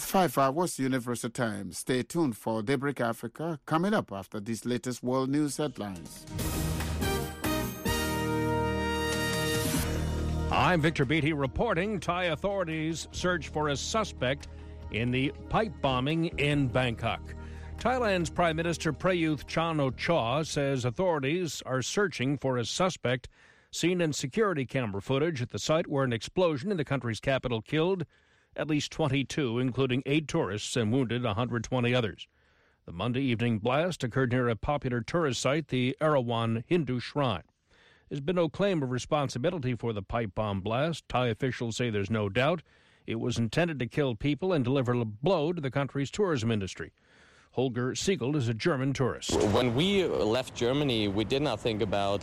5 hours Universal Time. Stay tuned for Daybreak Africa coming up after these latest world news headlines. I'm Victor Beattie reporting Thai authorities search for a suspect in the pipe bombing in Bangkok. Thailand's Prime Minister Prayuth Chan-o-cha says authorities are searching for a suspect seen in security camera footage at the site where an explosion in the country's capital killed at least 22, including 8 tourists, and wounded 120 others. The Monday evening blast occurred near a popular tourist site, the Erawan Hindu Shrine. There's been no claim of responsibility for the pipe bomb blast. Thai officials say there's no doubt it was intended to kill people and deliver a blow to the country's tourism industry. Holger Siegel is a German tourist. When we left Germany, we did not think about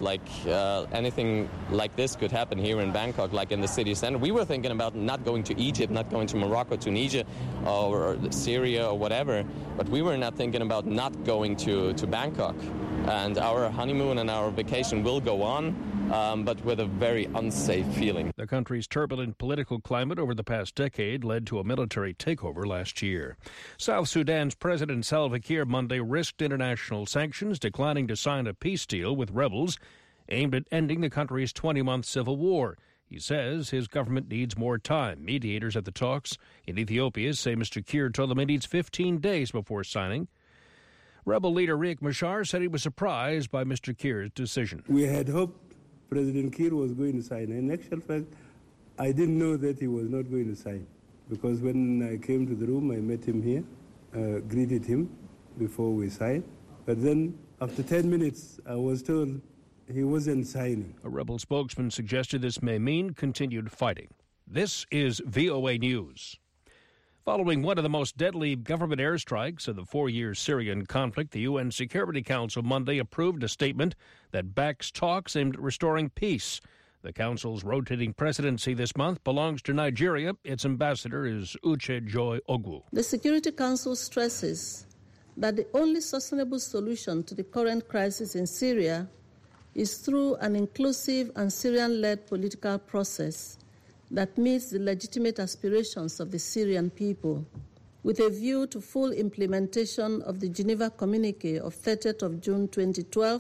anything like this could happen here in Bangkok, like in the city center. We were thinking about not going to Egypt, not going to Morocco, Tunisia, or Syria or whatever. But we were not thinking about not going to Bangkok. And our honeymoon and our vacation will go on, but with a very unsafe feeling. The country's turbulent political climate over the past decade led to a military takeover last year. South Sudan's President Salva Kiir Monday risked international sanctions, declining to sign a peace deal with rebels aimed at ending the country's 20-month civil war. He says his government needs more time. Mediators at the talks in Ethiopia say Mr. Kiir told them he needs 15 days before signing. Rebel leader Riek Machar said he was surprised by Mr. Kiir's decision. We had hoped President Kiir was going to sign. In actual fact, I didn't know that he was not going to sign, because when I came to the room, I met him here, greeted him before we signed. But then, after 10 minutes, I was told he wasn't signing. A rebel spokesman suggested this may mean continued fighting. This is VOA News. Following one of the most deadly government airstrikes of the 4-year Syrian conflict, the UN Security Council Monday approved a statement that backs talks aimed at restoring peace. The Council's rotating presidency this month belongs to Nigeria. Its ambassador is Uche Joy Ogwu. The Security Council stresses that the only sustainable solution to the current crisis in Syria is through an inclusive and Syrian-led political process that meets the legitimate aspirations of the Syrian people, with a view to full implementation of the Geneva Communique of 30th of June 2012,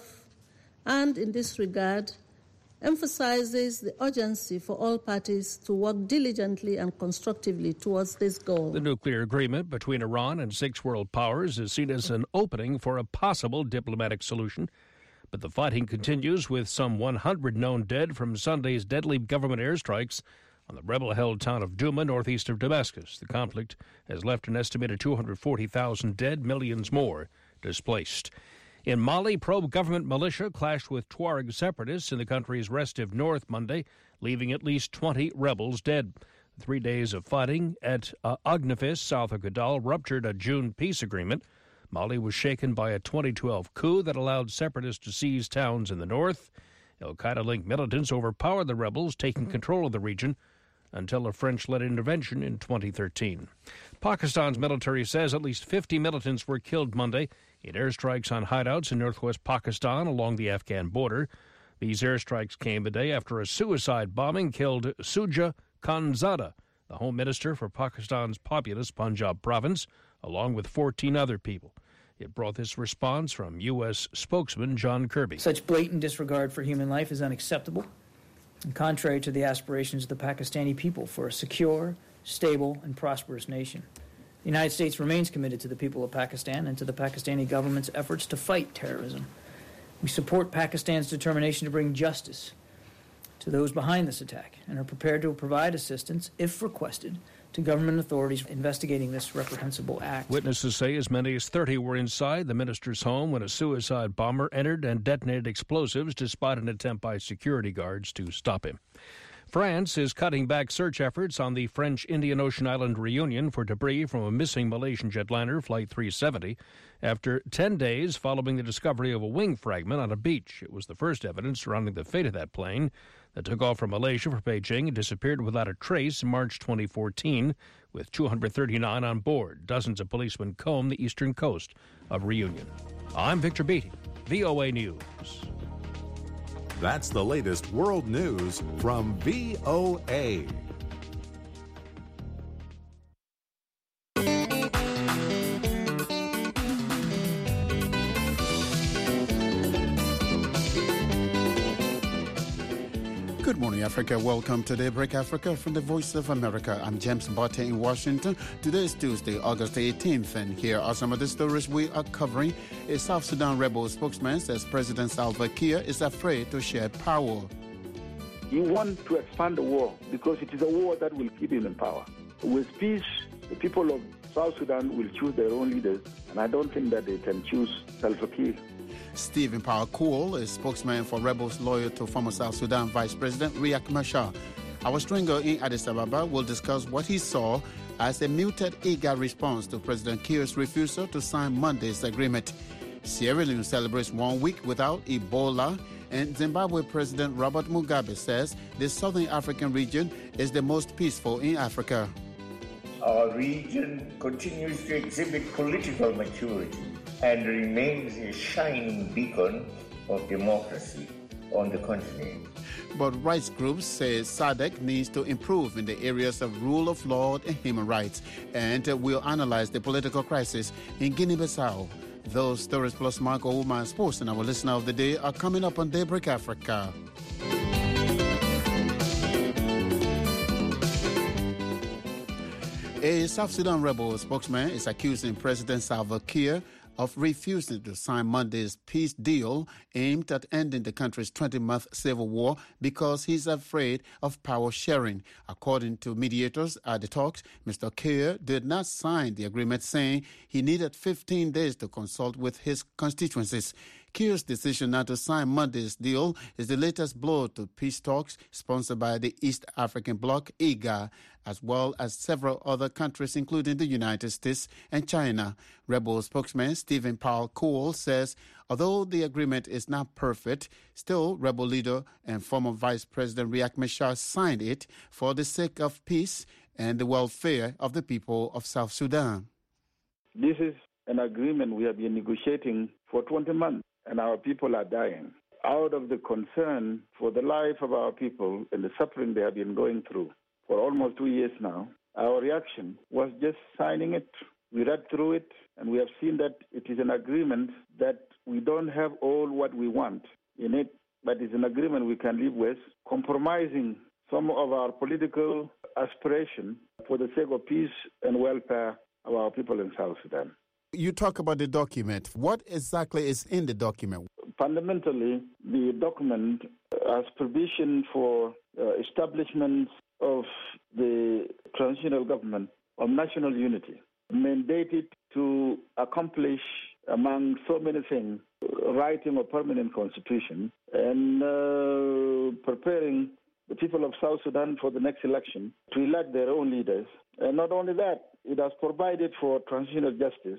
and in this regard, emphasizes the urgency for all parties to work diligently and constructively towards this goal. The nuclear agreement between Iran and 6 world powers is seen as an opening for a possible diplomatic solution, but the fighting continues with some 100 known dead from Sunday's deadly government airstrikes on the rebel-held town of Douma, northeast of Damascus. The conflict has left an estimated 240,000 dead, millions more displaced. In Mali, pro-government militia clashed with Tuareg separatists in the country's restive north Monday, leaving at least 20 rebels dead. 3 days of fighting at Agnifis, south of Kidal, ruptured a June peace agreement. Mali was shaken by a 2012 coup that allowed separatists to seize towns in the north. Al-Qaeda-linked militants overpowered the rebels, taking control of the region until a French-led intervention in 2013. Pakistan's military says at least 50 militants were killed Monday in airstrikes on hideouts in northwest Pakistan along the Afghan border. These airstrikes came the day after a suicide bombing killed Suja Khanzada, the Home Minister for Pakistan's populous Punjab province, along with 14 other people. It brought this response from U.S. spokesman John Kirby. Such blatant disregard for human life is unacceptable and contrary to the aspirations of the Pakistani people for a secure, stable, and prosperous nation. The United States remains committed to the people of Pakistan and to the Pakistani government's efforts to fight terrorism. We support Pakistan's determination to bring justice to those behind this attack and are prepared to provide assistance, if requested, to government authorities investigating this reprehensible act. Witnesses say as many as 30 were inside the minister's home when a suicide bomber entered and detonated explosives despite an attempt by security guards to stop him. France is cutting back search efforts on the French Indian Ocean island Reunion for debris from a missing Malaysian jetliner, Flight 370, after 10 days following the discovery of a wing fragment on a beach. It was the first evidence surrounding the fate of that plane that took off from Malaysia for Beijing and disappeared without a trace in March 2014, with 239 on board. Dozens of policemen combed the eastern coast of Reunion. I'm Victor Beattie, VOA News. That's the latest world news from VOA. Africa. Welcome to Daybreak Africa from the Voice of America. I'm James Botte in Washington. Today is Tuesday, August 18th, and here are some of the stories we are covering. A South Sudan rebel spokesman says President Salva Kiir is afraid to share power. You want to expand the war because it is a war that will keep him in power. With peace, the people of South Sudan will choose their own leaders, and I don't think that they can choose Salva Kiir. Stephen Power Cool is spokesman for rebels loyal to former South Sudan Vice President Riek Machar. Our stringer in Addis Ababa will discuss what he saw as a muted IGAD response to President Kiir's refusal to sign Monday's agreement. Sierra Leone celebrates 1 week without Ebola, and Zimbabwe President Robert Mugabe says the Southern African region is the most peaceful in Africa. Our region continues to exhibit political maturity and remains a shining beacon of democracy on the continent. But rights groups say SADC needs to improve in the areas of rule of law and human rights, and will analyze the political crisis in Guinea-Bissau. Those stories plus Marco Woman Sports and our listener of the day are coming up on Daybreak Africa. A South Sudan rebel spokesman is accusing President Salva Kiir of refusing to sign Monday's peace deal aimed at ending the country's 20-month civil war because he's afraid of power sharing. According to mediators at the talks, Mr. Kiir did not sign the agreement, saying he needed 15 days to consult with his constituencies. Kiir's decision not to sign Monday's deal is the latest blow to peace talks sponsored by the East African Bloc, IGAD, as well as several other countries, including the United States and China. Rebel spokesman Stephen Powell Cole says, although the agreement is not perfect, still rebel leader and former Vice President Riek Machar signed it for the sake of peace and the welfare of the people of South Sudan. This is an agreement we have been negotiating for 20 months, and our people are dying. Out of the concern for the life of our people and the suffering they have been going through for almost 2 years now, our reaction was just signing it. We read through it, and we have seen that it is an agreement that we don't have all what we want in it, but it's an agreement we can live with, compromising some of our political aspiration for the sake of peace and welfare of our people in South Sudan. You talk about the document. What exactly is in the document? Fundamentally, the document has provision for establishment of the transitional government of national unity, mandated to accomplish, among so many things, writing a permanent constitution and preparing the people of South Sudan for the next election to elect their own leaders. And not only that, it has provided for transitional justice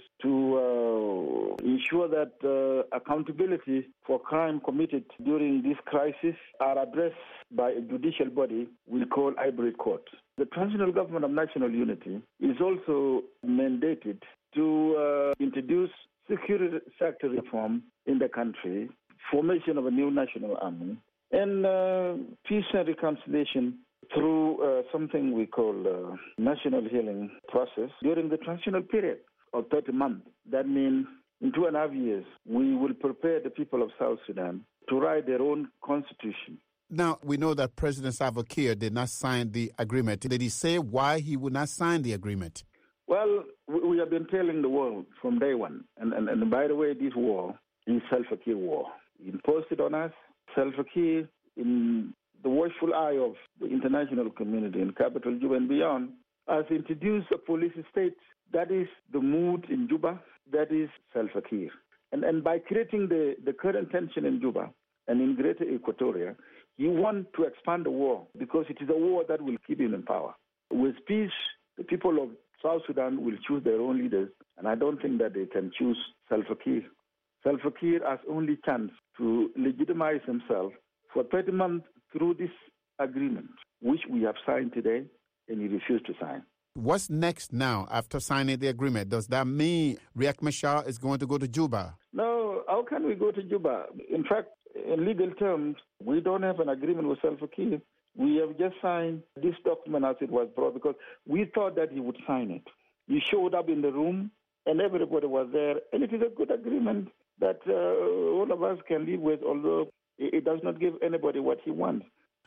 to ensure that accountability for crime committed during this crisis are addressed by a judicial body we call hybrid court. The transitional government of national unity is also mandated to introduce security sector reform in the country, formation of a new national army, and peace and reconciliation through something we call national healing process during the transitional period of 30 months. That means in 2.5 years, we will prepare the people of South Sudan to write their own constitution. Now, we know that President Salva Kiir did not sign the agreement. Did he say why he would not sign the agreement? Well, we have been telling the world from day one. And by the way, this war is Salva Kiir war. He imposed it on us. Salva Kiir, in the watchful eye of the international community in capital Juba and beyond, has introduced a police state. That is the mood in Juba. That is Salva Kiir. And by creating the current tension in Juba and in Greater Equatoria, he wants to expand the war because it is a war that will keep him in power. With peace, the people of South Sudan will choose their own leaders, and I don't think that they can choose Salva Kiir. Salva Kiir has only chance to legitimize himself for 30 months through this agreement, which we have signed today, and he refused to sign. What's next now after signing the agreement? Does that mean Riek Machar is going to go to Juba? No, how can we go to Juba? In fact, in legal terms, we don't have an agreement with Salva Kiir. We have just signed this document as it was brought because we thought that he would sign it. He showed up in the room and everybody was there, and it is a good agreement that all of us can live with, although it does not give anybody what he wants.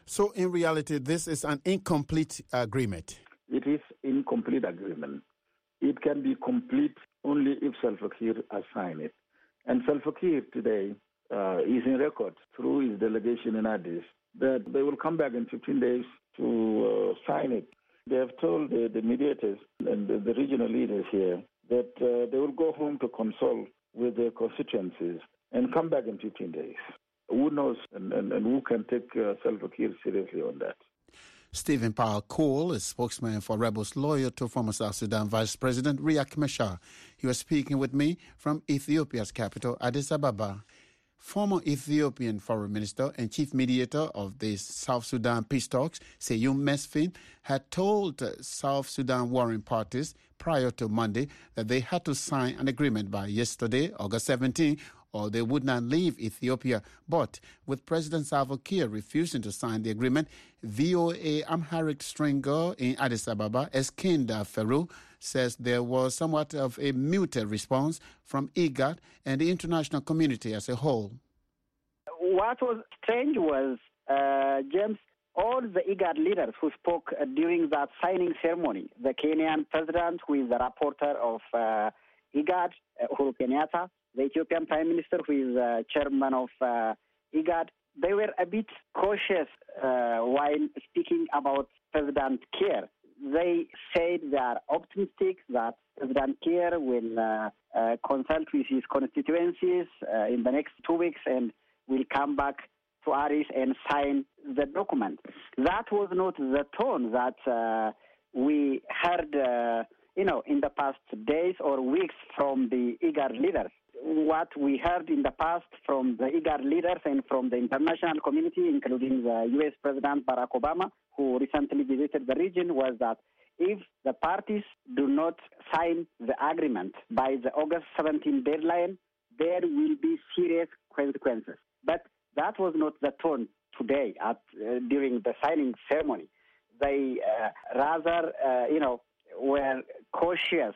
So in reality, this is an incomplete agreement. It is incomplete agreement. It can be complete only if Salva Kiir has signed it. And Salva Kiir today is in record through his delegation in Addis that they will come back in 15 days to sign it. They have told the mediators and the regional leaders here that they will go home to consult with their constituencies and come back in 15 days. Who knows and who can take Salva Kiir seriously on that? Stephen Powell Cole is spokesman for Rebels lawyer to former South Sudan Vice President Riek Machar. He was speaking with me from Ethiopia's capital, Addis Ababa. Former Ethiopian Foreign Minister and Chief Mediator of the South Sudan peace talks, Seyum Mesfin, had told South Sudan warring parties prior to Monday that they had to sign an agreement by yesterday, August 17, or they would not leave Ethiopia. But with President Salva Kiir refusing to sign the agreement, VOA Amharic stringer in Addis Ababa, Eskinder Ferru, says there was somewhat of a muted response from IGAD and the international community as a whole. What was strange was, James, all the IGAD leaders who spoke during that signing ceremony, the Kenyan president, who is the rapporteur of IGAD, Uhuru Kenyatta, the Ethiopian Prime Minister, who is chairman of IGAD, they were a bit cautious while speaking about President Kiir. They said they are optimistic that President Kiir will consult with his constituencies in the next 2 weeks and will come back to Addis and sign the document. That was not the tone that we heard, in the past days or weeks from the IGAD leaders. What we heard in the past from the IGAD leaders and from the international community, including the U.S. President Barack Obama, who recently visited the region, was that if the parties do not sign the agreement by the August 17 deadline, there will be serious consequences. But that was not the tone today during the signing ceremony. They rather, were cautious,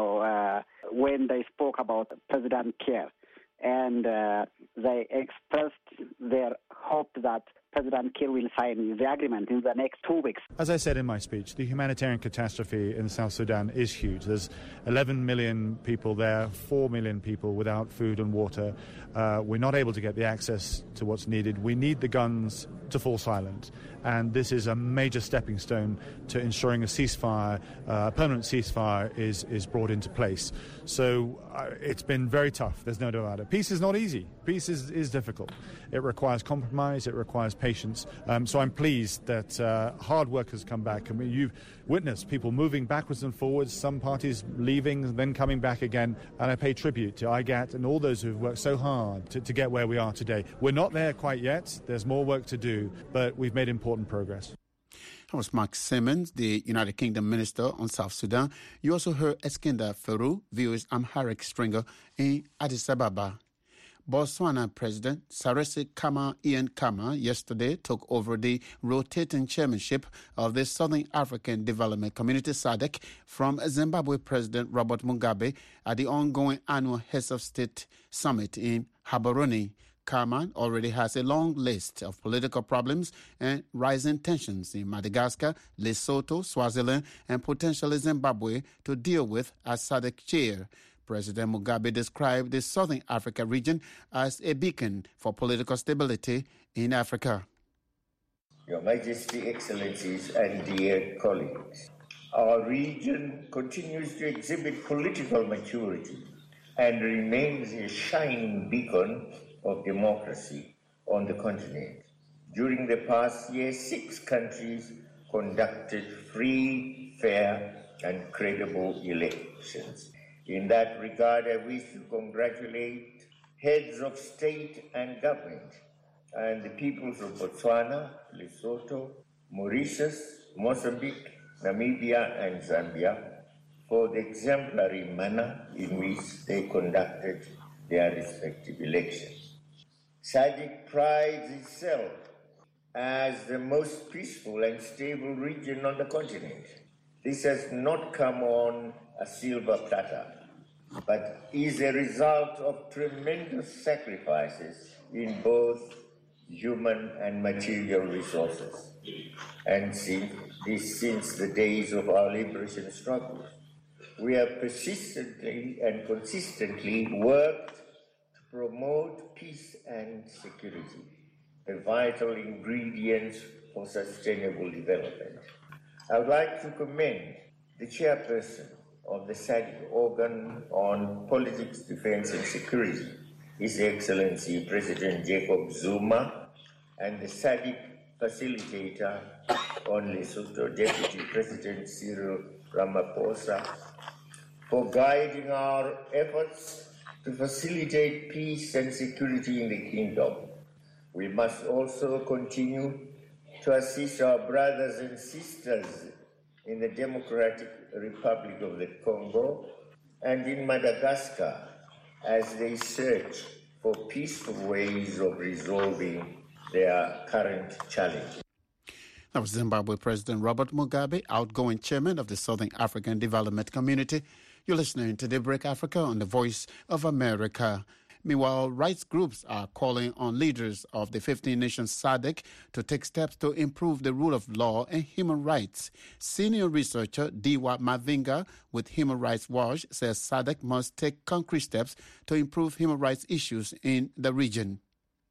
when they spoke about President Kiir. And they expressed their hope that President Kiir will sign the agreement in the next 2 weeks. As I said in my speech, the humanitarian catastrophe in South Sudan is huge. There's 11 million people there, 4 million people without food and water. We're not able to get the access to what's needed. We need the guns to fall silent. And this is a major stepping stone to ensuring a ceasefire, a permanent ceasefire is brought into place. So it's been very tough, there's no doubt about it. Peace is not easy. Peace is difficult. It requires compromise, it requires patience. So I'm pleased that hard work has come back. I mean, you've witnessed people moving backwards and forwards, some parties leaving, then coming back again. And I pay tribute to IGAT and all those who've worked so hard to get where we are today. We're not there quite yet. There's more work to do, but we've made important progress. That was Mark Simmons, the United Kingdom Minister on South Sudan. You also heard Eskinder Ferru, VOA's Amharic stringer in Addis Ababa. Botswana President Sarisi Khama Ian Khama yesterday took over the rotating chairmanship of the Southern African Development Community SADC from Zimbabwe President Robert Mugabe at the ongoing annual Heads of State Summit in Gaborone. Khama already has a long list of political problems and rising tensions in Madagascar, Lesotho, Swaziland, and potentially Zimbabwe to deal with as SADC chair. President Mugabe described the Southern Africa region as a beacon for political stability in Africa. Your Majesty, Excellencies, and dear colleagues, our region continues to exhibit political maturity and remains a shining beacon of democracy on the continent. During the past year, 6 countries conducted free, fair, and credible elections. In that regard, I wish to congratulate heads of state and government and the peoples of Botswana, Lesotho, Mauritius, Mozambique, Namibia, and Zambia for the exemplary manner in which they conducted their respective elections. SADC prides itself as the most peaceful and stable region on the continent. This has not come on a silver platter, but is a result of tremendous sacrifices in both human and material resources. And since the days of our liberation struggles, we have persistently and consistently worked to promote peace and security, the vital ingredients for sustainable development. I would like to commend the chairperson of the SADC organ on politics, defense and security, His Excellency President Jacob Zuma, and the SADC facilitator on Lesotho, Deputy President Cyril Ramaphosa, for guiding our efforts to facilitate peace and security in the kingdom. We must also continue to assist our brothers and sisters in the Democratic Republic of the Congo and in Madagascar as they search for peaceful ways of resolving their current challenges. That was Zimbabwe President Robert Mugabe, outgoing chairman of the Southern African Development Community. You're listening to Daybreak Africa on the Voice of America. Meanwhile, rights groups are calling on leaders of the 15 nations SADC to take steps to improve the rule of law and human rights. Senior researcher Diwa Mavinga with Human Rights Watch says SADC must take concrete steps to improve human rights issues in the region.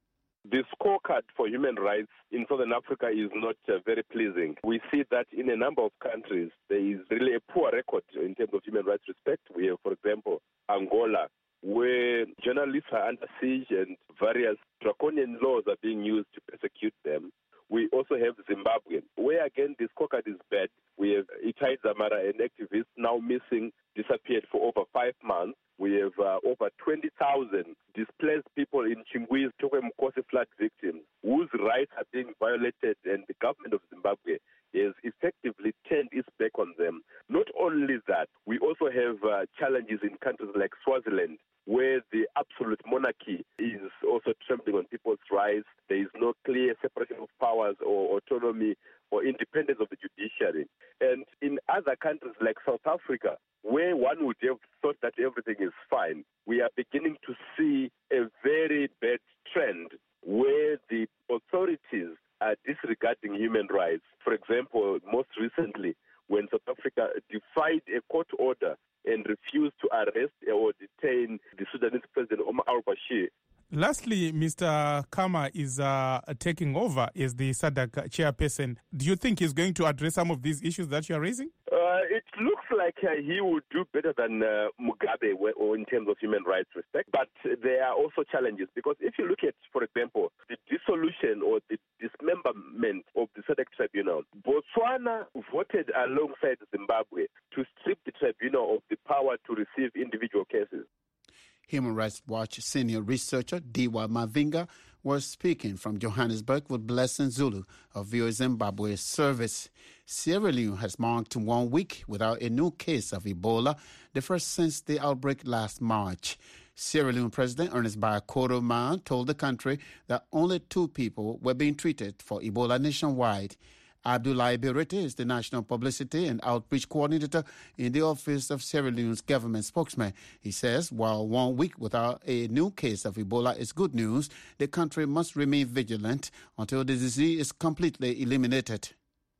The scorecard for human rights in Southern Africa is not very pleasing. We see that in a number of countries, there is really a poor record in terms of human rights respect. We have, for example, Angola, where journalists are under siege and various draconian laws are being used to persecute them. We also have Zimbabwe, where again the scorecard is bad. We have Itai Dzamara, an activist, now missing, disappeared for over 5 months. We have over 20,000 displaced people in Chingwi's Chokwe-Mkosi flood victims whose rights are being violated, and the government of Zimbabwe has effectively turned its back on them. Not only that, we also have challenges in countries like Swaziland, where the absolute monarchy is also trampling on people's rights. There is no clear separation of powers or autonomy or independence of the judiciary. And in other countries like South Africa, where one would have thought that everything is fine, we are beginning to see a very bad trend where the authorities are disregarding human rights. For example, most recently, when South Africa defied a court order and refused to arrest or detain the Sudanese President Omar al-Bashir. Lastly, Mr. Khama is taking over as the SADC chairperson. Do you think he's going to address some of these issues that you are raising? It looks like he would do better than Mugabe in terms of human rights respect. But there are also challenges, because if you look at, for example, the dissolution or the dismemberment of the SADC tribunal, Botswana voted alongside Zimbabwe to strip the tribunal of the power to receive individual cases. Human Rights Watch senior researcher Diwa Mavinga was speaking from Johannesburg with Blessing Zulu of VOA Zimbabwe service. Sierra Leone has marked 1 week without a new case of Ebola, the first since the outbreak last March. Sierra Leone President Ernest Bai Koroma told the country that only 2 people were being treated for Ebola nationwide. Abdoulaye Berete is the National Publicity and Outreach Coordinator in the Office of Sierra Leone's government spokesman. He says while 1 week without a new case of Ebola is good news, the country must remain vigilant until the disease is completely eliminated.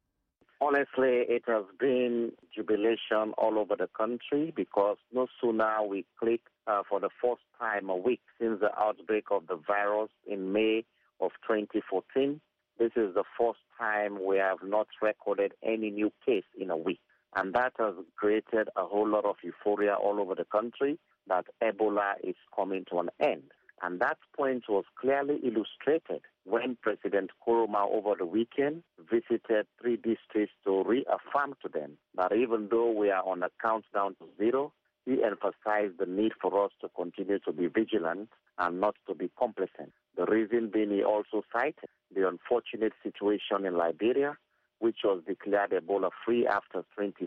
Honestly, it has been jubilation all over the country, because no sooner we click for the first time a week since the outbreak of the virus in May of 2014. This is the first time we have not recorded any new case in a week. And that has created a whole lot of euphoria all over the country that Ebola is coming to an end. And that point was clearly illustrated when President Koroma over the weekend visited 3 districts to reaffirm to them that even though we are on a countdown to 0, he emphasized the need for us to continue to be vigilant and not to be complacent. The reason being, he also cited the unfortunate situation in Liberia, which was declared Ebola-free after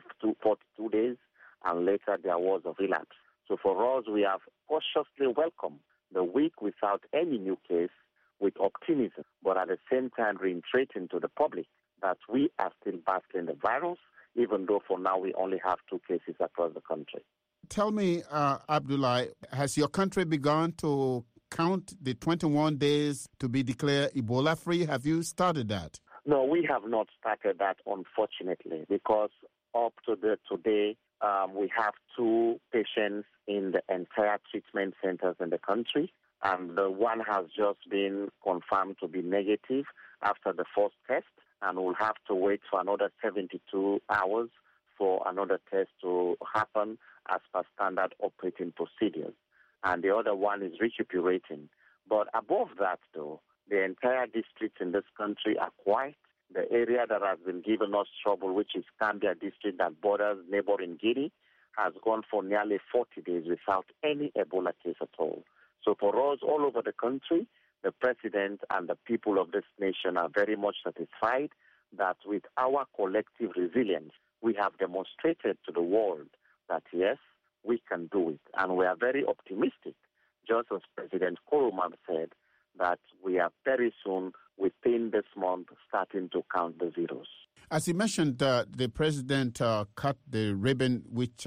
42 days, and later there was a relapse. So for us, we have cautiously welcomed the week without any new case with optimism, but at the same time reiterating to the public that we are still battling the virus, even though for now we only have 2 cases across the country. Tell me, Abdoulaye, has your country begun to count the 21 days to be declared Ebola-free? Have you started that? No, we have not started that, unfortunately, because up to today, we have 2 patients in the entire treatment centers in the country, and the one has just been confirmed to be negative after the first test, and we'll have to wait for another 72 hours for another test to happen as per standard operating procedures. And the other one is recuperating. But above that, though, the entire districts in this country are quiet. The area that has been giving us trouble, which is Gambia district that borders neighboring Guinea, has gone for nearly 40 days without any Ebola case at all. So for us, all over the country, the president and the people of this nation are very much satisfied that with our collective resilience, we have demonstrated to the world that, yes, we can do it. And we are very optimistic, just as President Nkrumah said, that we are very soon, within this month, starting to count the zeros. As you mentioned, the president cut the ribbon which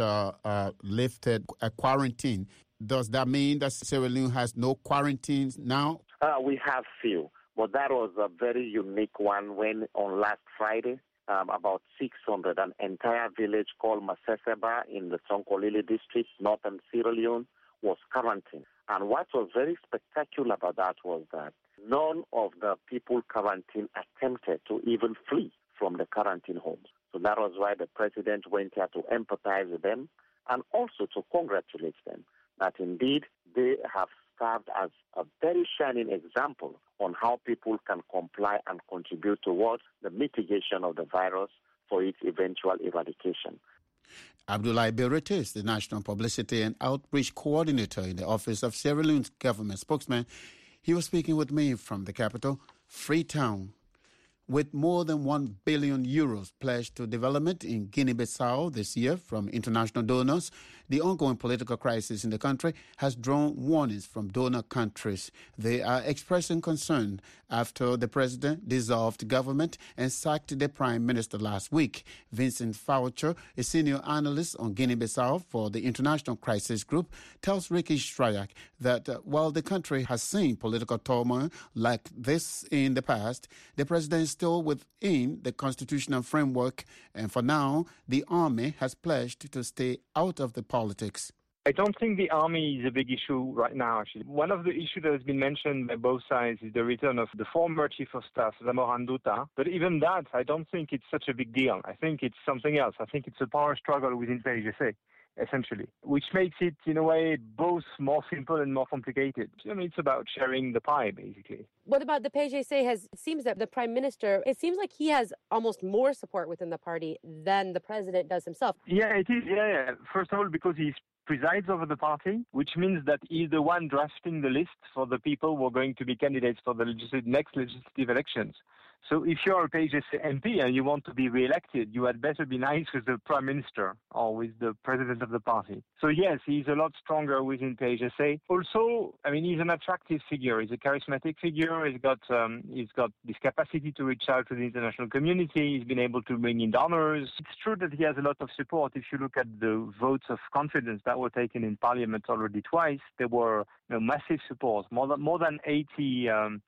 lifted a quarantine. Does that mean that Sierra Leone has no quarantines now? We have few, but that was a very unique one when on last Friday, about 600, an entire village called Maseseba in the Sonkolili district, northern Sierra Leone, was quarantined. And what was very spectacular about that was that none of the people quarantined attempted to even flee from the quarantine homes. So that was why the president went here to empathize with them and also to congratulate them that indeed they have served as a very shining example on how people can comply and contribute towards the mitigation of the virus for its eventual eradication. Abdoulaye Berete is the National Publicity and Outreach Coordinator in the Office of Sierra Leone's government spokesman. He was speaking with me from the capital, Freetown. With more than €1 billion pledged to development in Guinea-Bissau this year from international donors, the ongoing political crisis in the country has drawn warnings from donor countries. They are expressing concern after the president dissolved government and sacked the prime minister last week. Vincent Faucher, a senior analyst on Guinea-Bissau for the International Crisis Group, tells Ricky Strayak that while the country has seen political turmoil like this in the past, the president is still within the constitutional framework, and for now, the army has pledged to stay out of the politics. I don't think the army is a big issue right now, actually. One of the issues that has been mentioned by both sides is the return of the former chief of staff, Zamora Nduta. But even that, I don't think it's such a big deal. I think it's something else. I think it's a power struggle within PAIGC, essentially, which makes it, in a way, both more simple and more complicated. I mean, it's about sharing the pie, basically. What about the PAIGC? It seems that the prime minister, it seems like he has almost more support within the party than the president does himself. Yeah, it is. Yeah. First of all, because he presides over the party, which means that he's the one drafting the list for the people who are going to be candidates for the next legislative elections. So if you're a PAIGC MP and you want to be re-elected, you had better be nice with the prime minister or with the president of the party. So yes, he's a lot stronger within PAIGC. Also, I mean, he's an attractive figure. He's a charismatic figure. He's got this capacity to reach out to the international community. He's been able to bring in donors. It's true that he has a lot of support. If you look at the votes of confidence that were taken in parliament already twice, there were massive support, more than 80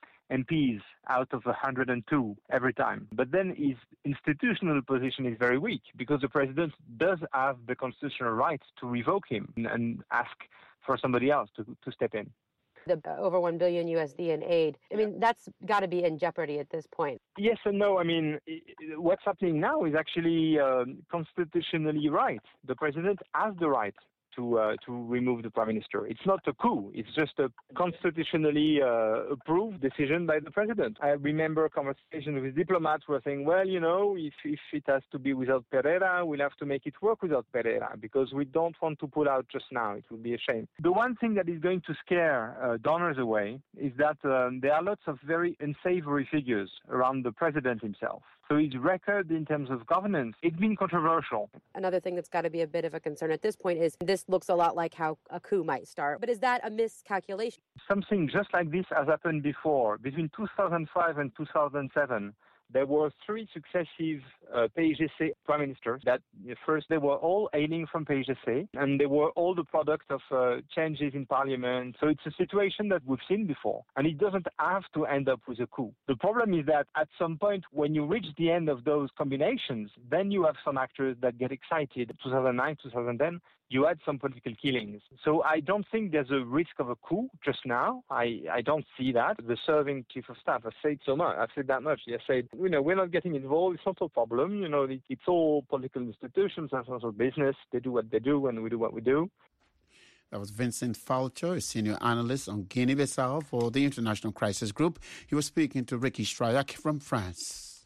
MPs out of 102 every time. But then his institutional position is very weak because the president does have the constitutional right to revoke him and ask for somebody else to step in. The over $1 billion in aid, I mean, that's got to be in jeopardy at this point. Yes and no. I mean, what's happening now is actually constitutionally right. The president has the right to remove the prime minister. It's not a coup. It's just a constitutionally approved decision by the president. I remember conversations with diplomats who were saying, well, if it has to be without Pereira, we'll have to make it work without Pereira because we don't want to pull out just now. It would be a shame. The one thing that is going to scare donors away is that there are lots of very unsavory figures around the president himself. So his record in terms of governance, it's been controversial. Another thing that's got to be a bit of a concern at this point is this looks a lot like how a coup might start. But is that a miscalculation? Something just like this has happened before. Between 2005 and 2007, there were three successive PAIGC prime ministers that first they were all hailing from PAIGC, and they were all the product of changes in parliament. So it's a situation that we've seen before, and it doesn't have to end up with a coup. The problem is that at some point, when you reach the end of those combinations, then you have some actors that get excited. 2009, 2010, you had some political killings. So I don't think there's a risk of a coup just now. I don't see that. The serving chief of staff has said so much. I've said that much. He has said, we're not getting involved. It's not a problem. It's all political institutions and social business. They do what they do and we do what we do. That was Vincent Falcher, a senior analyst on Guinea-Bissau for the International Crisis Group. He was speaking to Ricky Strayak from France.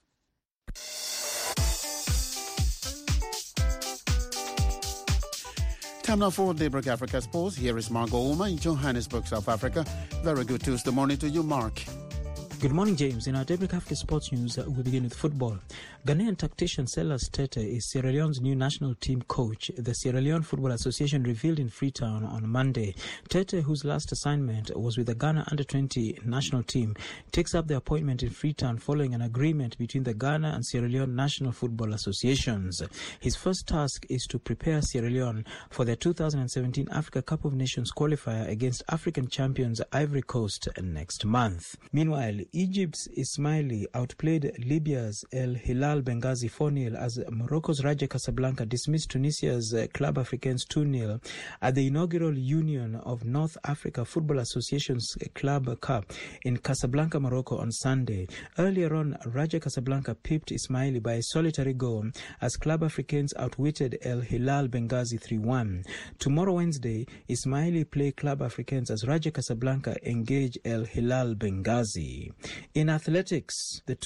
Time now for Daybreak Africa Sports. Here is Margot Oma in Johannesburg, South Africa. Very good Tuesday morning to you, Mark. Good morning, James. In our Daybreak Africa Sports News, we begin with football. Ghanaian tactician Silas Tete is Sierra Leone's new national team coach, the Sierra Leone Football Association revealed in Freetown on Monday. Tete, whose last assignment was with the Ghana Under-20 national team, takes up the appointment in Freetown following an agreement between the Ghana and Sierra Leone National Football Associations. His first task is to prepare Sierra Leone for their 2017 Africa Cup of Nations qualifier against African champions Ivory Coast next month. Meanwhile, Egypt's Ismaili outplayed Libya's El Hilal Benghazi 4-0 as Morocco's Raja Casablanca dismissed Tunisia's Club Africains 2-0 at the inaugural Union of North Africa Football Association's Club Cup in Casablanca, Morocco on Sunday. Earlier on, Raja Casablanca pipped Ismaili by a solitary goal as Club Africains outwitted El Hilal Benghazi 3-1. Tomorrow, Wednesday, Ismaili play Club Africains as Raja Casablanca engage El Hilal Benghazi. In athletics, the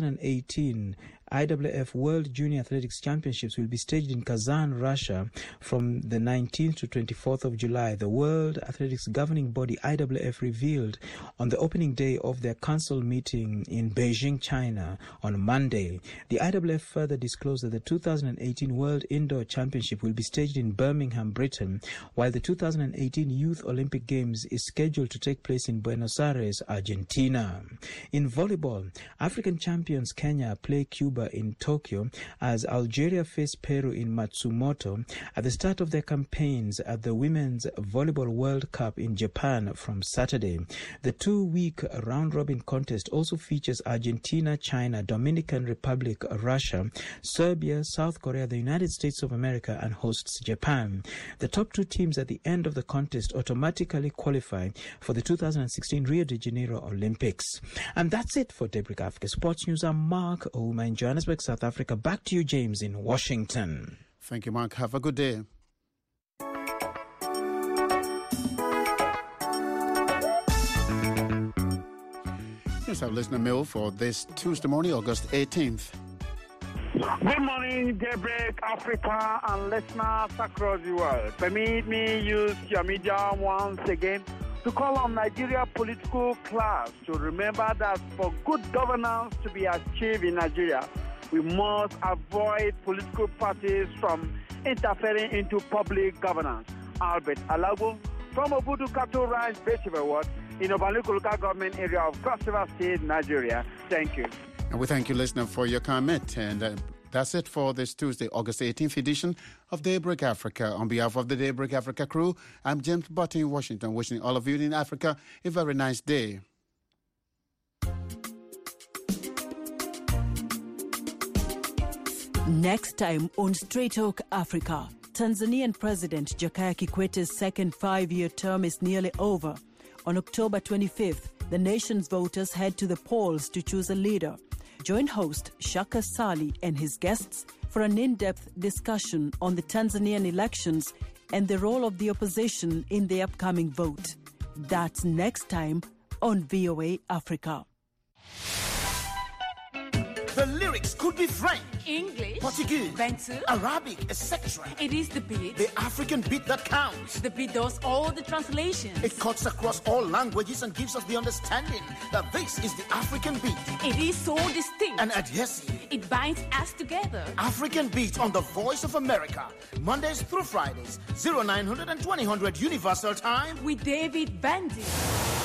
2018 IAAF World Junior Athletics Championships will be staged in Kazan, Russia from the 19th to 24th of July. The World Athletics Governing Body IAAF revealed on the opening day of their council meeting in Beijing, China on Monday. The IAAF further disclosed that the 2018 World Indoor Championship will be staged in Birmingham, Britain, while the 2018 Youth Olympic Games is scheduled to take place in Buenos Aires, Argentina. In volleyball, African champions Kenya play Cuba in Tokyo as Algeria face Peru in Matsumoto at the start of their campaigns at the Women's Volleyball World Cup in Japan from Saturday. The 2-week round-robin contest also features Argentina, China, Dominican Republic, Russia, Serbia, South Korea, the United States of America, and hosts Japan. The top two teams at the end of the contest automatically qualify for the 2016 Rio de Janeiro Olympics. And that's it for Daybreak Africa Sports News. I'm Mark Ouma in Johannesburg, South Africa. Back to you, James, in Washington. Thank you, Mark. Have a good day. Here's our listener mail for this Tuesday morning, August 18th. Good morning, Daybreak Africa and listeners across the world. Permit me use your media once again to call on Nigeria political class to remember that for good governance to be achieved in Nigeria, we must avoid political parties from interfering into public governance. Albert Alago from Obudu Cattle Ranch, Basiva Ward, in Obaluku local government area of Cross River State, Nigeria. Thank you. And we thank you, listener, for your comment. And that's it for this Tuesday, August 18th edition of Daybreak Africa. On behalf of the Daybreak Africa crew, I'm James Button in Washington, wishing all of you in Africa a very nice day. Next time on Straight Talk Africa, Tanzanian President Jakaya Kikwete's second 5-year term is nearly over. On October 25th, the nation's voters head to the polls to choose a leader. Join host Shaka Sali and his guests for an in-depth discussion on the Tanzanian elections and the role of the opposition in the upcoming vote. That's next time on VOA Africa. The lyrics could be French, English, Portuguese, Bantu, Arabic, etc. It is the beat. The African beat that counts. The beat does all the translations. It cuts across all languages and gives us the understanding that this is the African beat. It is so distinct and adhesive. It binds us together. African beat on the Voice of America. Mondays through Fridays, 0900 and 2000 Universal Time. With David Bandy.